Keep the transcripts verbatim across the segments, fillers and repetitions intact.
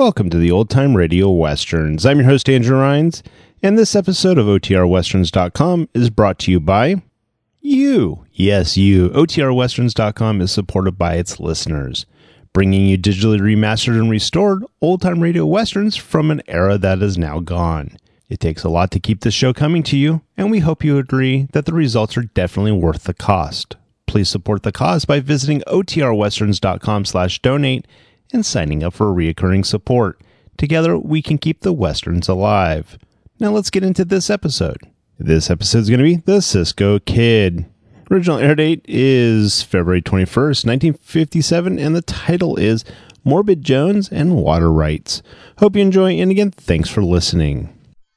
welcome to the Old Time Radio Westerns. I'm your host, Andrew Rhynes, and this episode of O T R Westerns dot com is brought to you by you. Yes, you. O T R Westerns dot com is supported by its listeners, bringing you digitally remastered and restored old-time radio westerns from an era that is now gone. It takes a lot to keep this show coming to you, and we hope you agree that the results are definitely worth the cost. Please support the cause by visiting O T R Westerns dot com slash donate and signing up for reoccurring support. Together, we can keep the Westerns alive. Now let's get into this episode. This episode is going to be The Cisco Kid. Original air date is February twenty-first, nineteen fifty-seven, and the title is Morbid Jones and Water Rights. Hope you enjoy, and again, thanks for listening.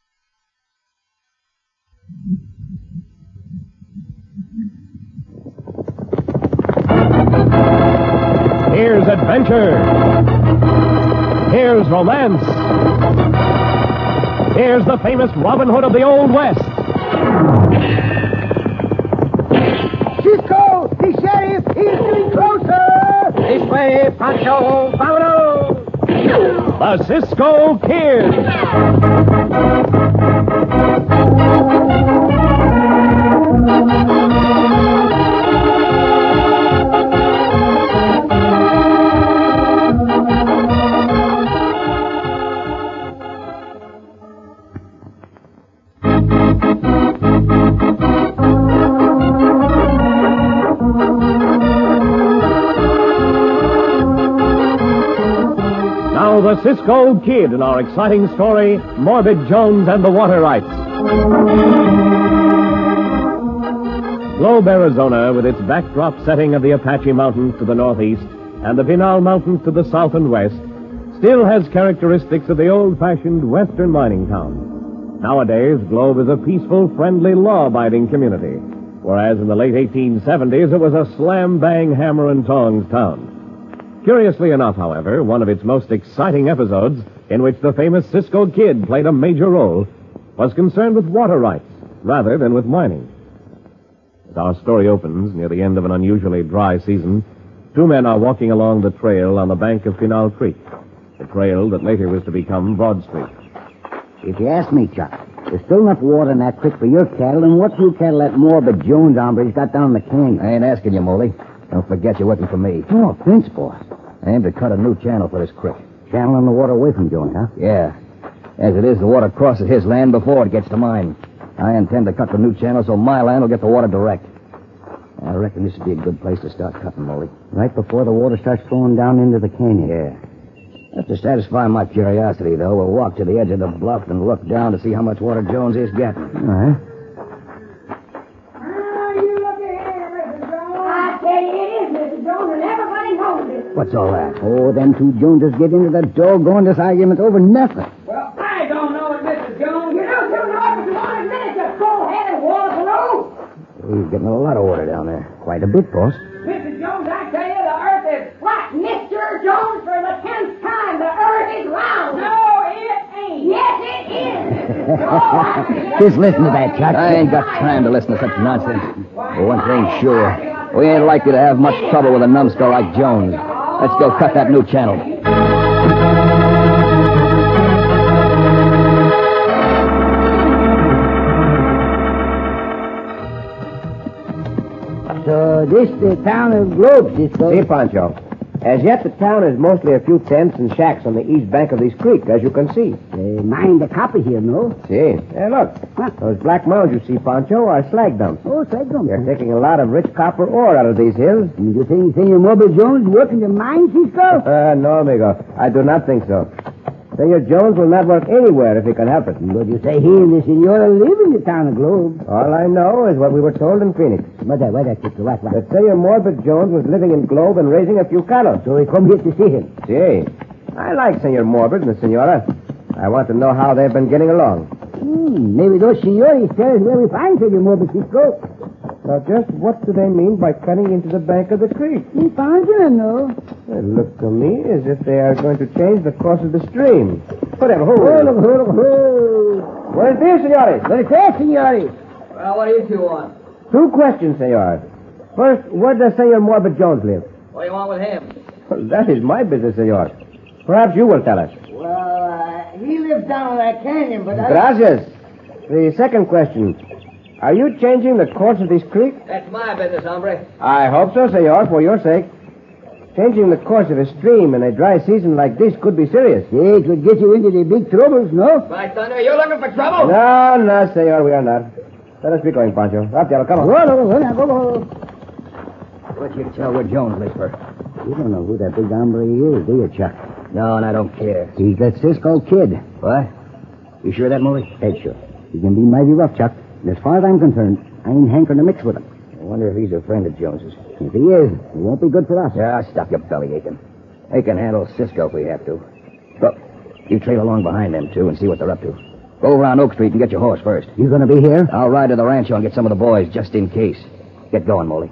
Here's adventure. Here's romance. Here's the famous Robin Hood of the Old West. Cisco, the sheriff, he's getting closer. This way, Pancho, vámonos. The Cisco Kid. The Cisco Kid in our exciting story, Morbid Jones and the Water Rights. Globe, Arizona, with its backdrop setting of the Apache Mountains to the northeast and the Pinal Mountains to the south and west, still has characteristics of the old-fashioned western mining town. Nowadays, Globe is a peaceful, friendly, law-abiding community, whereas in the late eighteen seventies it was a slam-bang, hammer-and-tongs town. Curiously enough, however, one of its most exciting episodes, in which the famous Cisco Kid played a major role, was concerned with water rights rather than with mining. As our story opens, near the end of an unusually dry season, two men are walking along the trail on the bank of Pinal Creek, the trail that later was to become Broad Street. If you ask me, Chuck, there's still enough water in that creek for your cattle, and what few cattle that Morbid Jones hombre's got down in the canyon. I ain't asking you, Moley. Don't forget you're working for me. Oh, thanks, boss. I aim to cut a new channel for this creek. Channeling the water away from Jones, huh? Yeah. As it is, the water crosses his land before it gets to mine. I intend to cut the new channel so my land will get the water direct. I reckon this would be a good place to start cutting, Moley. Right before the water starts flowing down into the canyon. Yeah. Just to satisfy my curiosity, though, we'll walk to the edge of the bluff and look down to see how much water Jones is getting. All right. What's all that? Oh, them two Joneses get into that doggone this argument over nothing. Well, I don't know it, Missus Jones. You don't know it, but you want to admit it, you cold-headed waterloo. He's getting a lot of water down there. Quite a bit, boss. Missus Jones, I tell you, the earth is flat. Mister Jones, for the tenth time, the earth is round. No, it ain't. Yes, it is, Missus Jones. Just listen to that, Chuck. I ain't got time to listen to such nonsense. But one thing's sure. We ain't likely to have much trouble with a numbskull like Jones. Let's go cut that new channel. So this the town of Globe, Cisco. See, Pancho. As yet, the town is mostly a few tents and shacks on the east bank of this creek, as you can see. They mine the copper here, no? See. Hey, look. Huh? Those black mounds you see, Pancho, are slag dumps. Oh, slag dumps. They're taking a lot of rich copper ore out of these hills. And you think Senor Morbid Jones working the mine, Cisco? Uh, no, amigo. I do not think so. Senor Jones will not work anywhere if he can help it. But you say he and the Senora live in the town of Globe. All I know is what we were told in Phoenix. What that, what that, Cisco? What, what? That Senor Morbid Jones was living in Globe and raising a few cattle. So we come here to see him. See. I like Senor Morbid and the Senora. I want to know how they've been getting along. Hmm, maybe those senores tell us where we find Senor Morbid, Cisco. Now, just what do they mean by cutting into the bank of the creek? We found you, no? It looks to me as if they are going to change the course of the stream. Whatever, hold Hold on. up, hold up, hold. Buenos dias, senores. Buenos dias, senores. Well, what do you two want? Two questions, senor. First, where does Senor Morbid Jones live? What do you want with him? Well, that is my business, senor. Perhaps you will tell us. Well, get down that canyon, but I... Gracias. The second question. Are you changing the course of this creek? That's my business, hombre. I hope so, senor, for your sake. Changing the course of a stream in a dry season like this could be serious. Yeah, it could get you into the big troubles, no? By thunder, you're looking for trouble? No, no, senor, we are not. Let us be going, Pancho. Up, Diablo, come on. Go, go, go, go, go. What you tell where Jones lives for? You don't know who that big hombre is, do you, Chuck? No, and I don't care. He's that Cisco kid. What? You sure of that, Molly? Head sure. He can be mighty rough, Chuck. And as far as I'm concerned, I ain't hankering to mix with him. I wonder if he's a friend of Jones's. If he is, it won't be good for us. Yeah, stop your belly aching. They can handle Cisco if we have to. Look, you trail along behind them, two, and see what they're up to. Go around Oak Street and get your horse first. You gonna be here? I'll ride to the rancho and get some of the boys, just in case. Get going, Molly.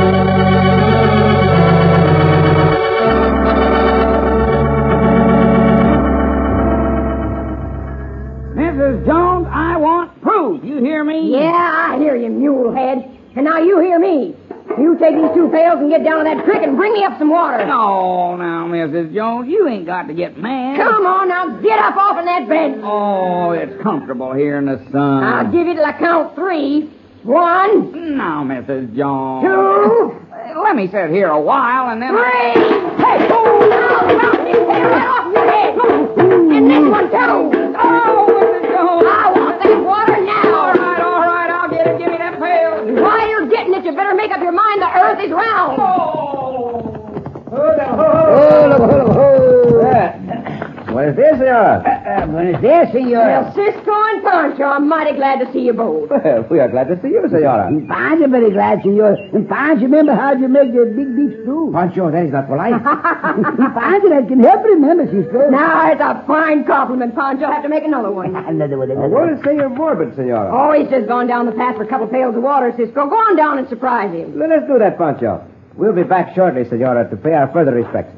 Missus Jones, I want proof. You hear me? Yeah, I hear you, mulehead. And now you hear me. You take these two pails and get down to that creek and bring me up some water. No, now, Missus Jones, you ain't got to get mad. Come on, now, get up off in that bed. Oh, it's comfortable here in the sun. I'll give you till I count three. One, Now, Missus Jones. two, Uh, Let me sit here a while and then... three. Hey, oh, now, now, you take it right off your head. And this one, too. Oh, Missus Jones. I want that water now. All right, all right, I'll get it. Give me that pail. While you're getting it, you better make up your mind the earth is round. Hold up, hold up, hold up. Buenos dias, senor. Uh, buenos dias, senor. Well, Cisco and Pancho, I'm mighty glad to see you both. Well, we are glad to see you, senora. And Pancho very glad, senor. And Pancho, remember how you make the big beef stew? Pancho, that is not polite. Pancho, that can help remember, Cisco. Now, it's a fine compliment, Pancho. I'll have to make another one. Another one, another What one. is Senor Morbid, senora? Oh, he's just gone down the path for a couple pails of water, Cisco. Go on down and surprise him. Let us do that, Pancho. We'll be back shortly, senora, to pay our further respects.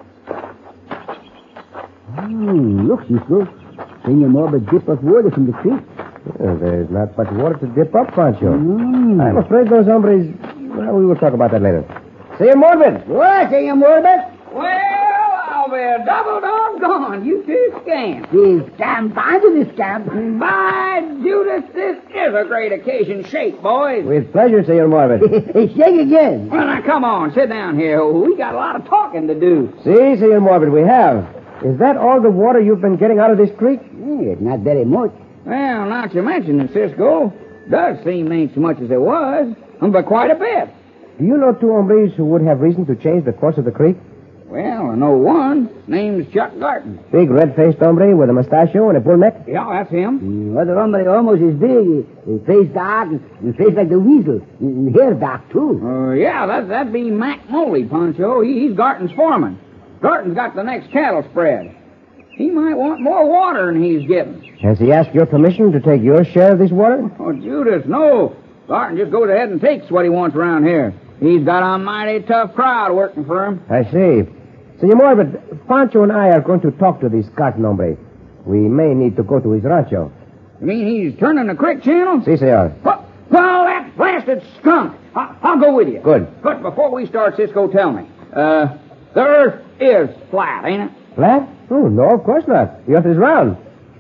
Hmm, look, Cisco. Senor Morbid dip up water from the creek. Well, there's not much water to dip up, Pancho. Mm. I'm afraid those hombres... Well, we will talk about that later. Senor Morbid! What, Senor Morbid? Well, I'll be a double doggone. You two scamp. The scamp, Pancho, the scamp. By Judas, this is a great occasion. Shake, boys. With pleasure, Senor Morbid. Shake again. Well, now, come on. Sit down here. We got a lot of talking to do. See, Senor Morbid, we have. Is that all the water you've been getting out of this creek? Yeah, not very much. Well, now that you mention it, Cisco, does seem ain't so much as it was, but quite a bit. Do you know two hombres who would have reason to change the course of the creek? Well, I know one. Name's Chuck Garton. Big red-faced hombre with a mustachio and a bull neck? Yeah, that's him. Mm, other hombre almost as big. His face dark, and face like the weasel. And hair dark, too. Uh, yeah, that, that'd be Mac Moley, Pancho. He, he's Garton's foreman. Garton's got the next cattle spread. He might want more water than he's getting. Has he asked your permission to take your share of this water? Oh, Judas, no. Garton just goes ahead and takes what he wants around here. He's got a mighty tough crowd working for him. I see. Senor Morbid, Pancho and I are going to talk to this Garton hombre. We may need to go to his rancho. You mean he's turning the creek channel? Si, senor. Well, well, that blasted skunk. I, I'll go with you. Good. But before we start, Cisco, tell me. Uh, the earth is flat, ain't it? Flat? Oh, no, of course not. The earth is round.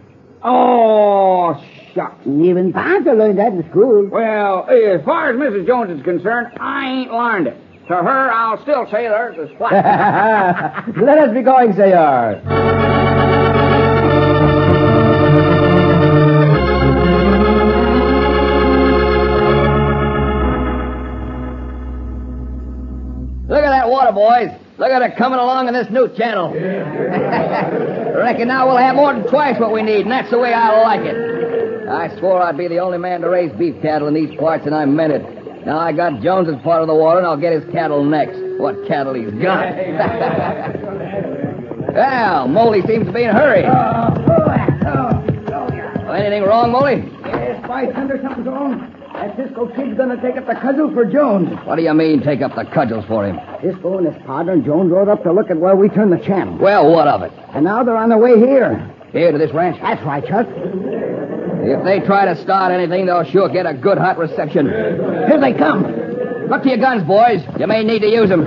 Oh, shucks. Even Pancho learned that in school. Well, as far as Missus Jones is concerned, I ain't learned it. To her, I'll still say the earth is flat. Let us be going, senor. Look at that water, boys. Look at it coming along in this new channel. I reckon now we'll have more than twice what we need, and that's the way I like it. I swore I'd be the only man to raise beef cattle in these parts, and I meant it. Now I got Jones's part of the water, and I'll get his cattle next. What cattle he's got. Well, Moley seems to be in a hurry. Oh, anything wrong, Moley? Yes, by thunder, something's wrong. That Cisco kid's gonna take up the cudgels for Jones. What do you mean, take up the cudgels for him? Cisco and his partner and Jones rode up to look at where we turned the channel. Well, what of it? And now they're on their way here. Here to this ranch? That's right, Chuck. If they try to start anything, they'll sure get a good hot reception. Here they come. Look to your guns, boys. You may need to use them.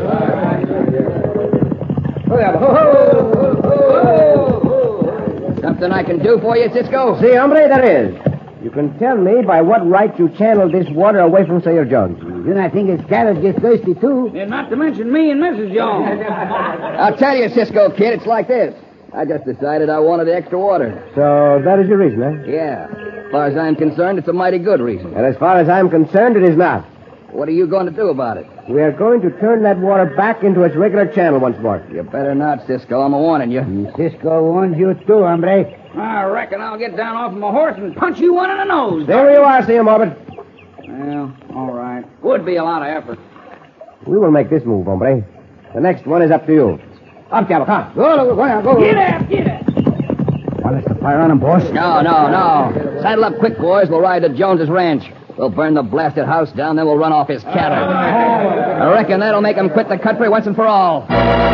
Something I can do for you, Cisco? See, hombre, there is. You can tell me by what right you channeled this water away from Senor Jones. Then I think his cattle get thirsty, too. And not to mention me and Missus Jones. I'll tell you, Cisco kid, it's like this. I just decided I wanted the extra water. So that is your reason, eh? Yeah. As far as I'm concerned, it's a mighty good reason. And as far as I'm concerned, it is not. What are you going to do about it? We are going to turn that water back into its regular channel once more. You better not, Cisco. I'm a-warning you. Cisco warns you, too, hombre. I reckon I'll get down off my horse and punch you one in the nose. There you are, Senor Morbid. Well, all right. Would be a lot of effort. We will make this move, hombre. The next one is up to you. Up, Chavo, come. Go, go, go, go. Get out, get out. Want us to fire on him, boss? No, no, no. Saddle up quick, boys. We'll ride to Jones's ranch. We'll burn the blasted house down, then we'll run off his cattle. I reckon that'll make him quit the country once and for all.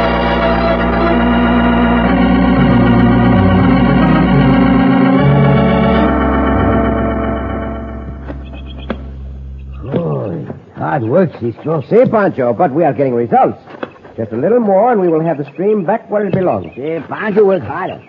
Hard work, Cisco. See, Pancho, but we are getting results. Just a little more, and we will have the stream back where it belongs. See, Pancho work harder.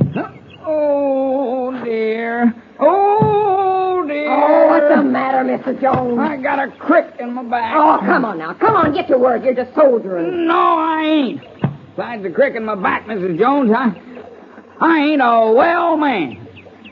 Oh, dear. Oh, dear. Oh, what's the matter, Mister Jones? I got a crick in my back. Oh, come on now. Come on, get to work. You're just soldiering. No, I ain't. Besides the crick in my back, Missus Jones, I, I ain't a well man.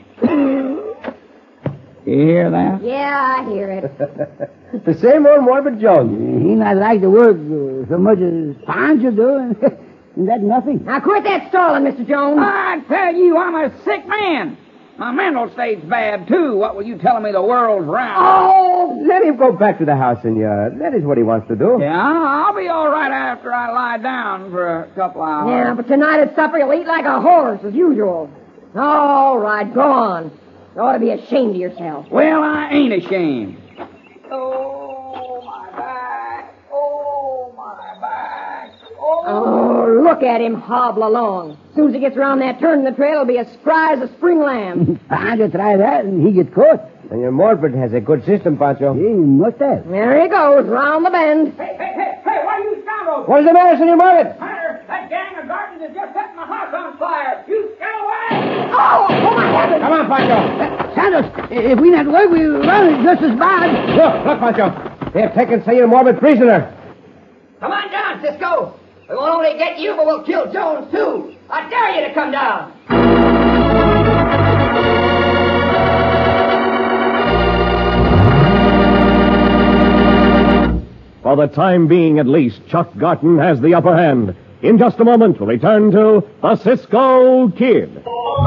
You hear that? Yeah, I hear it. The same old Morbid Jones. He not like the work uh, so much as Pancho do. Isn't that nothing? Now, quit that stalling, Mister Jones. I tell you, I'm a sick man. My mental state's bad, too. What were you telling me the world's round? Oh, let him go back to the house, senor. That is what he wants to do. Yeah, I'll be all right after I lie down for a couple hours. Yeah, but tonight at supper you'll eat like a horse, as usual. All right, go on. You ought to be ashamed of yourself. Well, I ain't ashamed. Oh, my back. Oh, my back. Oh. Oh, look at him hobble along. As soon as he gets around that turn in the trail, he'll be as spry as a spring lamb. Pancho try that and he get caught. Senor Morbid has a good system, Pancho. He must have. There he goes, round the bend. Hey, hey, hey, hey, what are you scoundrels? What is the matter, Senor Morbid? Hunter, that gang of Gardens has just set my house on fire. You get away! Oh, oh my heavens! Come on, Pancho. Santos, if we not work, we run just as bad. Look, look, Pancho. They have taken Senor Morbid prisoner. Come on down, Cisco. We won't only get you, but we'll kill Jones, too. I dare you to come down. For the time being, at least, Chuck Garton has the upper hand. In just a moment, we'll return to the Cisco Kid.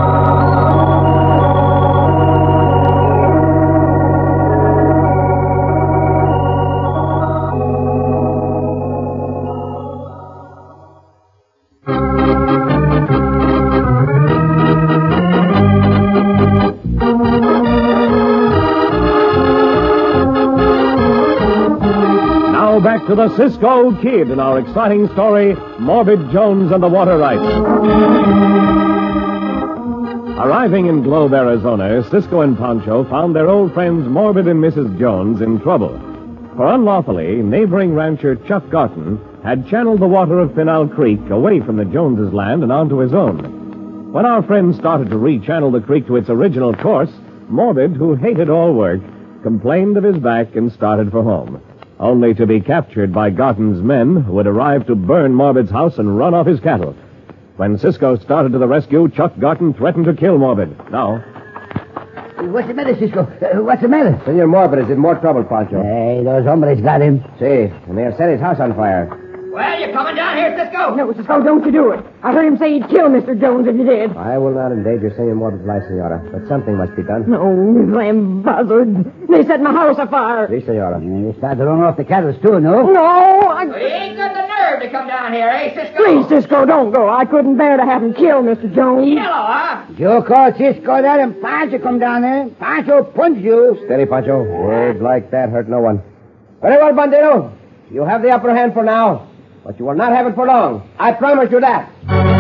Back to the Cisco Kid in our exciting story, Morbid Jones and the Water Rights. Arriving in Globe, Arizona, Cisco and Pancho found their old friends Morbid and Missus Jones in trouble. For unlawfully, neighboring rancher Chuck Garton had channeled the water of Pinal Creek away from the Joneses' land and onto his own. When our friends started to rechannel the creek to its original course, Morbid, who hated all work, complained of his back and started for home, only to be captured by Garton's men, who had arrived to burn Morbid's house and run off his cattle. When Cisco started to the rescue, Chuck Garton threatened to kill Morbid. Now... What's the matter, Cisco? Uh, what's the matter? Senor Morbid is in more trouble, Pancho. Hey, those hombres got him. See, and they have set his house on fire. Well, you coming down here, Cisco? No, Cisco, don't you do it. I heard him say he'd kill Mister Jones if you did. I will not endanger Senor Morbid's life, Senora, but something must be done. No, you damn buzzard. They set my house afire. See, Senora. You started to run off the cattle, too, no? No, I... Well, you ain't got the nerve to come down here, eh, Cisco? Please, Cisco, don't go. I couldn't bear to have him kill Mister Jones. Yellow, huh? You call Cisco that and Pancho come down there. Pancho punch you. Steady, Pancho. Words like that hurt no one. Very well, Bandito. You have the upper hand for now, but you will not have it for long. I promise you that.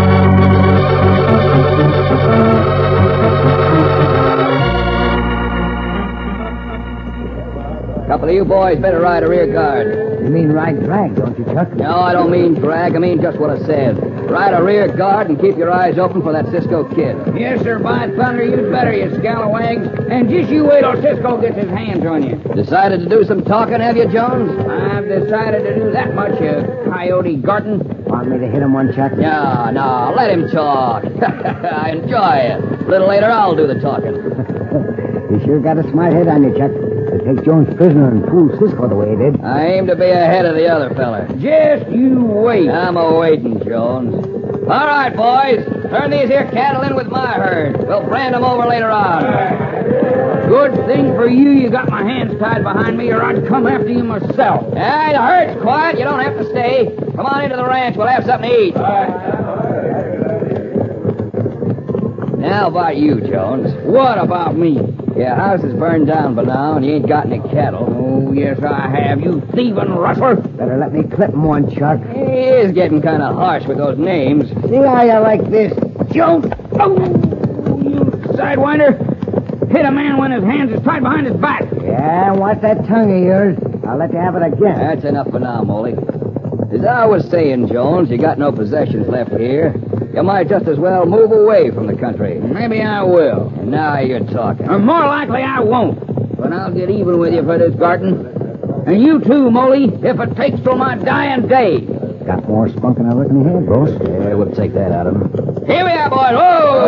A couple of you boys better ride a rear guard. You mean ride drag, don't you, Chuck? No, I don't mean drag. I mean just what I said. Ride a rear guard and keep your eyes open for that Cisco kid. Yes, sir. By thunder, you'd better, you scalawags. And just you wait till Cisco gets his hands on you. Decided to do some talking, have you, Jones? I've decided to do that much, you coyote Garton. Want me to hit him one, Chuck? No, no, let him talk. I enjoy it. A little later, I'll do the talking. You sure got a smart head on you, Chuck. To take Jones prisoner and fool Cisco the way he did. I aim to be ahead of the other feller. Just you wait. I'm a-waiting, Jones. All right, boys. Turn these here cattle in with my herd. We'll brand them over later on. Good thing for you you got my hands tied behind me, or I'd come after you myself. Hey, the herd's quiet. You don't have to stay. Come on into the ranch. We'll have something to eat. Now about you, Jones. What about me? Your house is burned down by now, and you ain't got any cattle. Oh, yes, I have, you thieving rustler. Better let me clip him one, Chuck. He is getting kind of harsh with those names. See how you like this? Jones! Oh, you sidewinder. Hit a man when his hands is tied behind his back. Yeah, watch that tongue of yours. I'll let you have it again. That's enough for now, Moley. As I was saying, Jones, you got no possessions left here. You might just as well move away from the country. Maybe I will. And now you're talking. Or more likely I won't. But I'll get even with you for this, Garton. And you too, Moley, if it takes till my dying day. Got more spunk than I reckon he had, boss. Yeah, we'll take that out of him. Here we are, boys.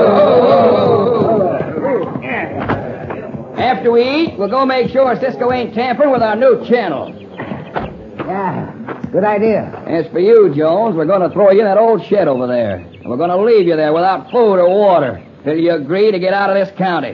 Whoa! After we eat, we'll go make sure Cisco ain't tampering with our new channel. Yeah, good idea. As for you, Jones, we're going to throw you in that old shed over there. And we're going to leave you there without food or water till you agree to get out of this county.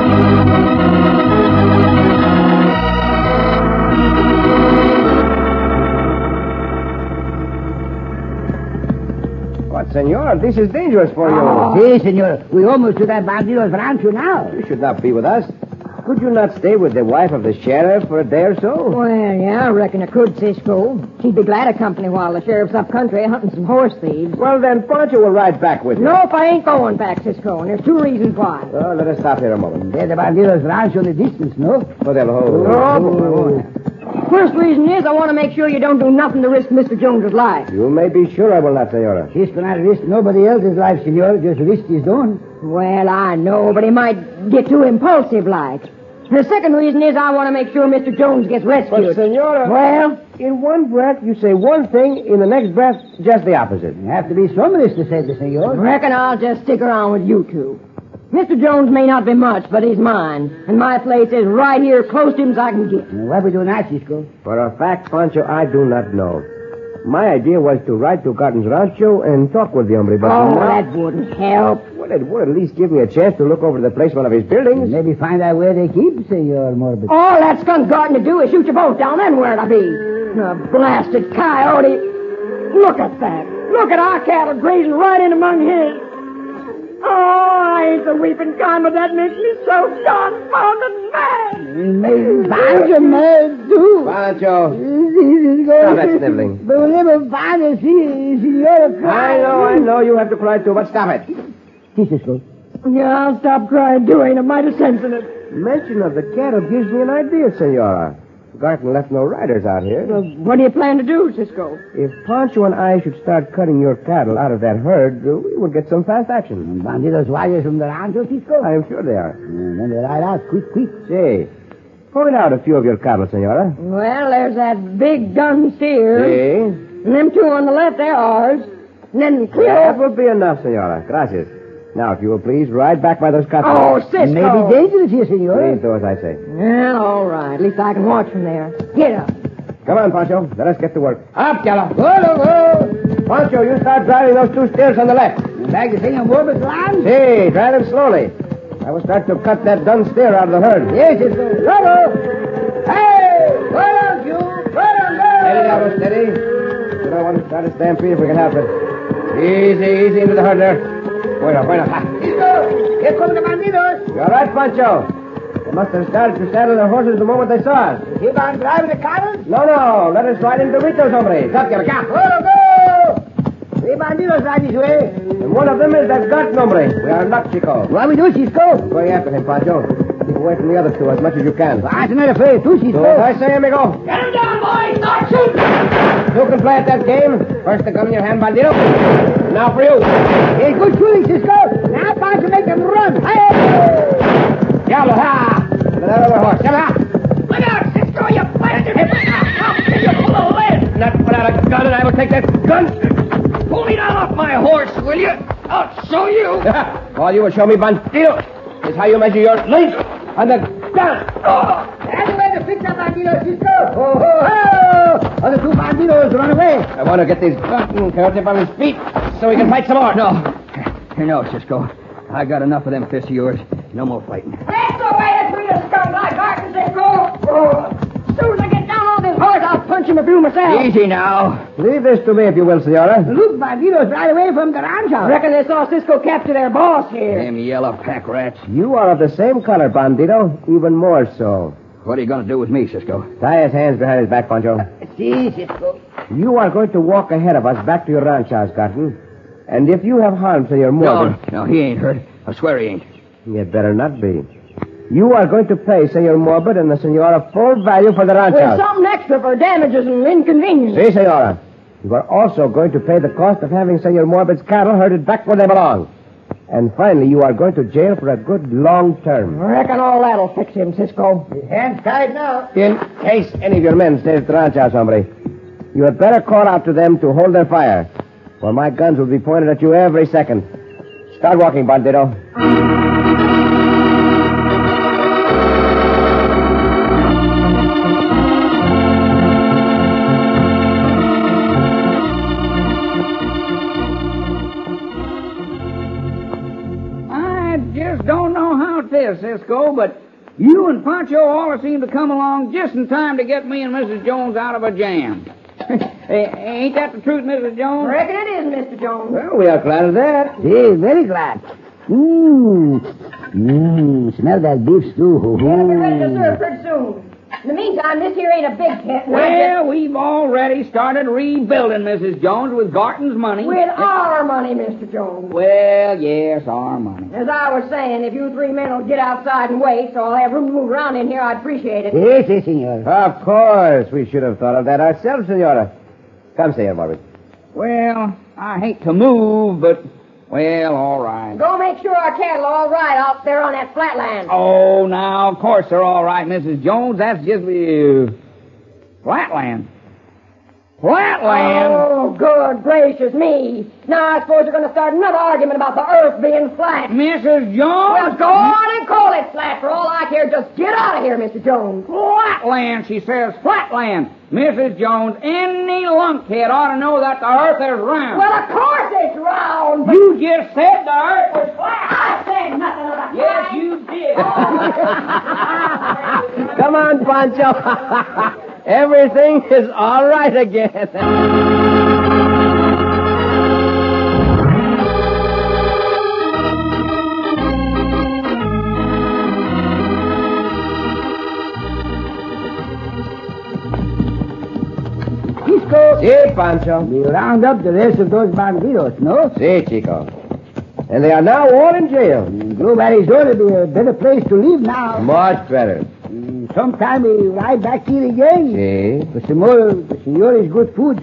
But, senor, this is dangerous for you. Oh, si, senor. We almost to that bandido's rancho now. You should not be with us. Could you not stay with the wife of the sheriff for a day or so? Well, yeah, I reckon I could, Cisco. She'd be glad of company while the sheriff's up country hunting some horse thieves. Well, then, Pancho will ride back with you. Nope, I ain't going back, Cisco, and there's two reasons why. Oh, let us stop here a moment. There's the bandido's rancho in the distance, no? Oh, they'll hold. Oh, First reason is I want to make sure you don't do nothing to risk Mister Jones's life. You may be sure I will not, senora. He's not risk nobody else's life, senor. Just risk his own. Well, I know, but he might get too impulsive like. The second reason is I want to make sure Mister Jones gets rescued. But, senora... Well? In one breath, you say one thing. In the next breath, just the opposite. You have to be somebody to say the senor. Reckon I'll just stick around with you two. Mister Jones may not be much, but he's mine. And my place is right here close to him as I can get. Why we doing that, Cisco? For a fact, Pancho, I do not know. My idea was to ride to Garton's rancho and talk with the hombre, but Oh, now... that wouldn't help. Well, it would at least give me a chance to look over the placement of his buildings. Maybe find out where they keep, senor Morbid. All that skunk garden to do is shoot your boat down, then where'd I be? A blasted coyote. Look at that. Look at our cattle grazing right in among his. Oh, I ain't the weeping kind, but that makes me so confounded mad. Maybe find your man, too. Pancho, Stop stop that sniveling. But we'll never find us, senor. I know, I know, you have to cry too, but stop it. Cisco. Yeah, I'll stop crying, too. Ain't a mighty sense in it. Mention of the cattle gives me an idea, senora. Garton left no riders out here. Well, what do you plan to do, Cisco? If Pancho and I should start cutting your cattle out of that herd, uh, we would get some fast action. Bandidos wires from the rancho, Cisco? I am sure they are. And then they ride out quick, quick. Say, point out a few of your cattle, senora. Well, there's that big dun steer. See? And them two on the left, they're ours. And then clear That over... will be enough, senora. Gracias. Now, if you will please, ride back by those cattle. Oh, Cisco! It may be dangerous here, senor. Please do as I say. Well, all right. At least I can watch from there. Get up. Come on, Pancho. Let us get to work. Up, yalla. Go, go, go. Pancho, you start driving those two steers on the left. Back the thing on Morbid's land? See, drive them slowly. I will start to cut that dun steer out of the herd. Yes, Cisco. Bravo! Hey! Why don't you? Why don't Steady, Diablo, steady. We don't want to start a stampede if we can help it. Easy, easy into the herd there. Bueno, bueno. Ah. Cisco! Here come the bandidos. You're right, Pancho. They must have started to saddle their horses the moment they saw us. Keep on driving the cattle? No, no. Let us ride into Rito's, hombre. Stop, yalla. Go, go! Three bandidos ride this way. And one of them is that Garton, hombre. We are not, Chico. What we do, Cisco? Going after him, Pancho. Keep away from the other two as much as you can. I'm not afraid, too, Cisco. So as I say, amigo, Get him down, boys! Start shooting! you can play at that game. First the gun in your hand, Bandito. Now for you. Hey, good shooting, Cisco. Now time to make them run. Hey! Diablo, ha! Get that other horse. Come on. Look out, Cisco, you bastard! I'll kill you full of lead! Not without a gun, and I will take that gun. Pull me down off my horse, will you? I'll show you! All you will show me, Bandito, is how you measure your length on the gun. Oh. That's the way to fix that bandito, Cisco. Ho, ho, ho! Other two banditos run away. I want to get these button coats up on his feet so we can fight some more. No. No, Cisco. I got enough of them fists of yours. No more fighting. That's the way to treat a skunk like Garton, Cisco! Oh. As soon as I get down on this horse, I'll punch him a few myself. Easy now. Leave this to me, if you will, Senora. Look, banditos right away from the ranch house. Reckon they saw Cisco capture their boss here. Them yellow pack rats. You are of the same color, Bandito, even more so. What are you going to do with me, Cisco? Tie his hands behind his back, Pancho. See, Cisco. You are going to walk ahead of us back to your ranch house, Garton. And if you have harm to your No, mother... no, he ain't hurt. I swear he ain't. You better not be. You are going to pay Senor Morbid and the Senora full value for the ranch With house. something extra for damages and inconvenience. Si, Senora. You are also going to pay the cost of having Senor Morbid's cattle herded back where they belong. And finally, you are going to jail for a good long term. Reckon all that'll fix him, Cisco. His hands tied now. In case any of your men stays at the ranch house, hombre, you had better call out to them to hold their fire, for my guns will be pointed at you every second. Start walking, Bandito. I just don't know how it is, Cisco, but you and Pancho all seem to come along just in time to get me and Missus Jones out of a jam. Ain't that the truth, Missus Jones? Reckon it is, Mister Jones. Well, we are glad of that. Hey, very glad. Mmm. Mmm. Smell that beef stew. It'll be ready to serve pretty soon. In the meantime, this here ain't a big tent. and I Well, we've already started rebuilding, Missus Jones, with Garton's money. just- With our money, Mister Jones. Well, yes, our money. As I was saying, if you three men will get outside and wait so I'll have room to move around in here, I'd appreciate it. Yes, yes, senor. Of course. We should have thought of that ourselves, Senora. Come, Senor Morbid. Well, I hate to move, but, well, all right. Go make sure our cattle are all right out there on that flatland. Oh, now, of course they're all right, Missus Jones. That's just the... Uh, flatland. Flatland? Oh, good gracious me. Now I suppose you're going to start another argument about the earth being flat. Missus Jones? Well, go on and call it flat. For all I care, just get out of here, Mister Jones. Flatland, she says. Flatland. Missus Jones, any lunkhead ought to know that the earth is round. Well, of course it's round, but... You just said the earth was flat. I said nothing of the Yes, kind. you did. Come on, Pancho. Everything is all right again. Cisco. Si, Pancho. We round up the rest of those banditos, no? Si, Chico. And they are now all in jail. Blue Valley's ought to be a better place to live now. Much better. Mm, Sometime we ride back here again. Si. For some more, the senor is good food.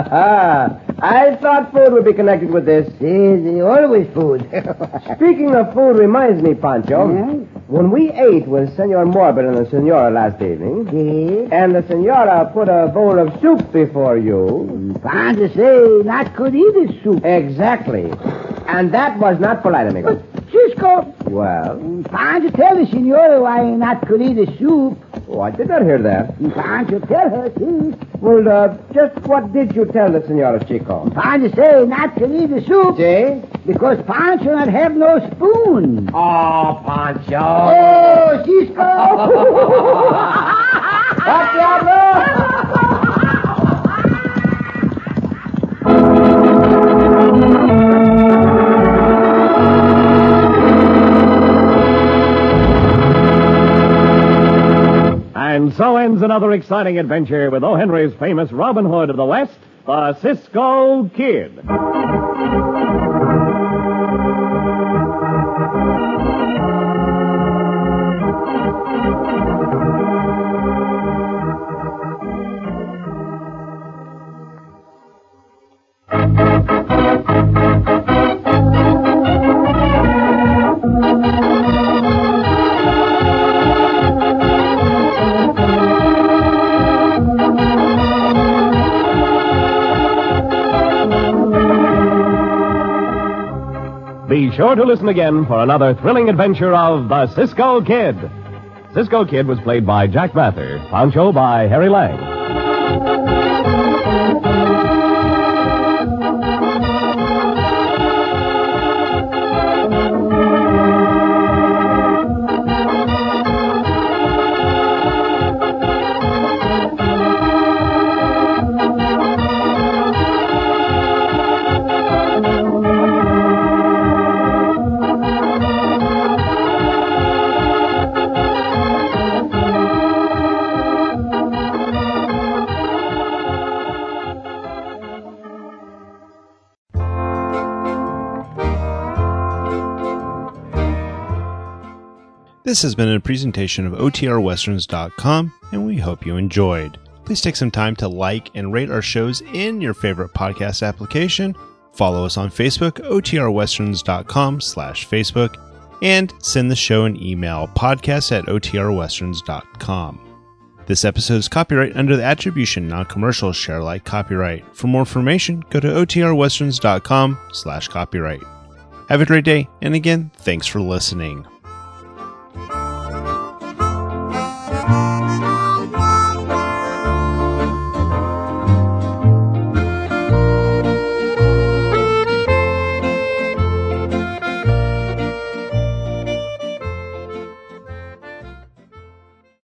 I thought food would be connected with this. Si, the always food. Speaking of food reminds me, Pancho, Yes? when we ate with Senor Morbid and the Senora last evening, Si. and the Senora put a bowl of soup before you. Fine to say, not could eat this soup. Exactly. And that was not polite, amigo. Cisco, Well, fine to tell the senora why not could eat the soup. oh, I did not hear that. Fine to tell her, see. Well, uh, just what did you tell the Senora, Chico? Fine to say not to eat the soup. See? Because Pancho not have no spoon. Oh, Pancho. Oh, Cisco. What, Diablo? And so ends another exciting adventure with O. Henry's famous Robin Hood of the West, the Cisco Kid. sure to listen again for another thrilling adventure of the Cisco Kid. Cisco Kid was played by Jack Mather, Pancho by Harry Lang. This has been a presentation of O T R Westerns dot com, and we hope you enjoyed. Please take some time to like and rate our shows in your favorite podcast application. Follow us on Facebook, O T R Westerns dot com slash Facebook, and send the show an email, podcast at O T R Westerns dot com. This episode is copyright under the Attribution Non-Commercial Share Alike copyright. For more information, go to O T R Westerns dot com slash copyright. Have a great day, and again, thanks for listening.